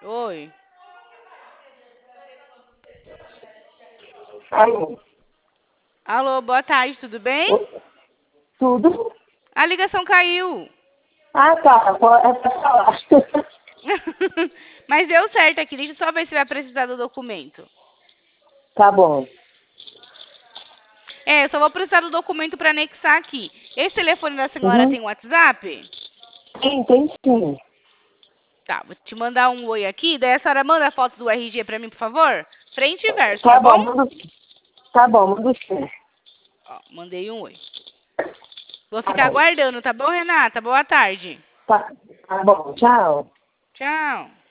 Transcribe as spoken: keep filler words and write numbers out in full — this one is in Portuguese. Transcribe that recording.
Oi. Alô? Alô, boa tarde, tudo bem? Oi? Tudo? A ligação caiu. Ah, tá. Pode- É pra falar. Mas deu certo aqui, deixa eu só ver se vai precisar do documento. Tá bom. É, eu só vou precisar do documento para anexar aqui. Esse telefone da senhora Uhum. tem WhatsApp? Tem, tem sim. Tá, vou te mandar um oi aqui, daí a senhora manda a foto do R G para mim, por favor? Frente e verso, tá Tá bom? bom, manda, tá bom, manda sim. Ó, mandei um oi. Vou Tá ficar bom. aguardando, tá bom, Renata? Boa tarde. Tá, tá bom, tchau. Tchau.